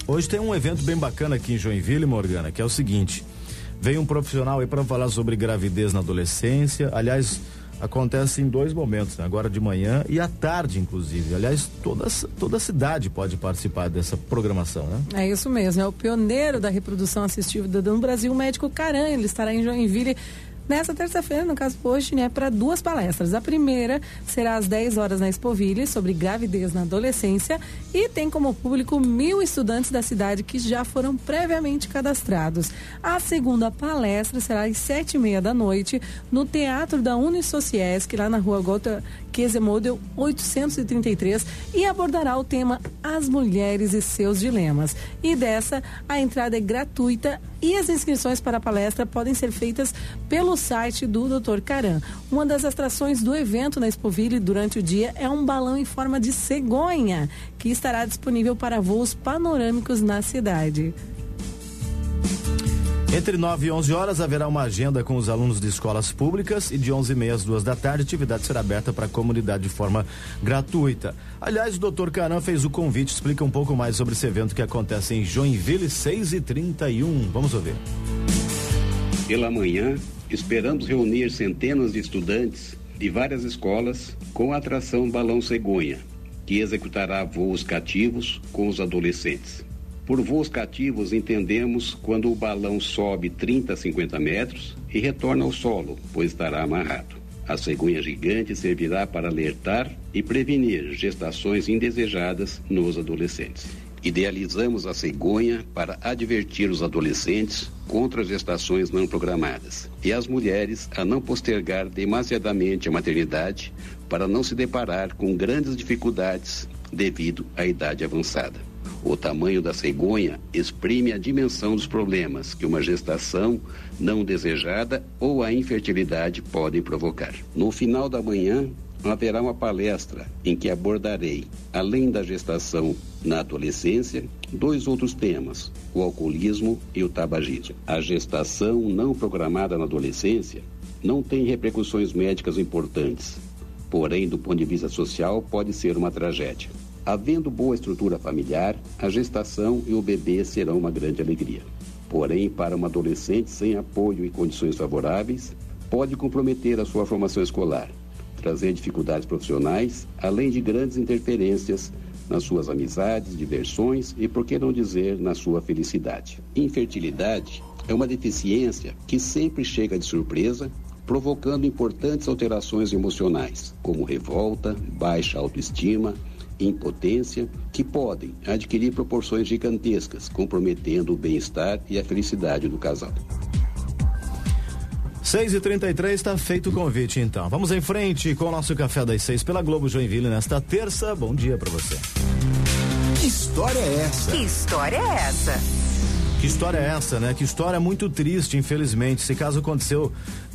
Hoje tem um evento bem bacana aqui em Joinville, Morgana, que é o seguinte: veio um profissional aí para falar sobre gravidez na adolescência. Aliás, acontece em 2 momentos, né? Agora de manhã e à tarde, inclusive. Aliás, toda a cidade pode participar dessa programação, né? É isso mesmo, é o pioneiro da reprodução assistida no Brasil, o médico Caran. Ele estará em Joinville nessa terça-feira, no caso hoje, né, para 2 palestras. A primeira será às 10 horas na Expoville, sobre gravidez na adolescência, e tem como público 1.000 estudantes da cidade que já foram previamente cadastrados. A segunda palestra será às 7h30 da noite, no Teatro da Unisociesc, lá na rua Gota Quezemodel 833, e abordará o tema As Mulheres e Seus Dilemas. E dessa, a entrada é gratuita e as inscrições para a palestra podem ser feitas pelo site do Dr. Caran. Uma das atrações do evento na Expoville durante o dia é um balão em forma de cegonha, que estará disponível para voos panorâmicos na cidade. Entre 9 e 11 horas haverá uma agenda com os alunos de escolas públicas e de 11h30 às 2 da tarde a atividade será aberta para a comunidade de forma gratuita. Aliás, o Dr. Caran fez o convite, explica um pouco mais sobre esse evento que acontece em Joinville, 6h31. Vamos ouvir. Pela manhã, esperamos reunir centenas de estudantes de várias escolas com a atração Balão Cegonha, que executará voos cativos com os adolescentes. Por voos cativos, entendemos quando o balão sobe 30 a 50 metros e retorna ao solo, pois estará amarrado. A cegonha gigante servirá para alertar e prevenir gestações indesejadas nos adolescentes. Idealizamos a cegonha para advertir os adolescentes contra as gestações não programadas e as mulheres a não postergar demasiadamente a maternidade para não se deparar com grandes dificuldades devido à idade avançada. O tamanho da cegonha exprime a dimensão dos problemas que uma gestação não desejada ou a infertilidade podem provocar. No final da manhã, haverá uma palestra em que abordarei, além da gestação na adolescência, 2 outros temas, o alcoolismo e o tabagismo. A gestação não programada na adolescência não tem repercussões médicas importantes, porém, do ponto de vista social, pode ser uma tragédia. Havendo boa estrutura familiar, a gestação e o bebê serão uma grande alegria. Porém, para uma adolescente sem apoio e condições favoráveis, pode comprometer a sua formação escolar, trazer dificuldades profissionais, além de grandes interferências nas suas amizades, diversões e, por que não dizer, na sua felicidade. Infertilidade é uma deficiência que sempre chega de surpresa, provocando importantes alterações emocionais, como revolta, baixa autoestima, impotência, que podem adquirir proporções gigantescas, comprometendo o bem-estar e a felicidade do casal. 6h33, está feito o convite, então. Vamos em frente com o nosso Café das 6 pela Globo Joinville nesta terça. Bom dia para você. Que história é essa? Que história é essa? Que história é essa, né? Que história muito triste, infelizmente. Esse caso aconteceu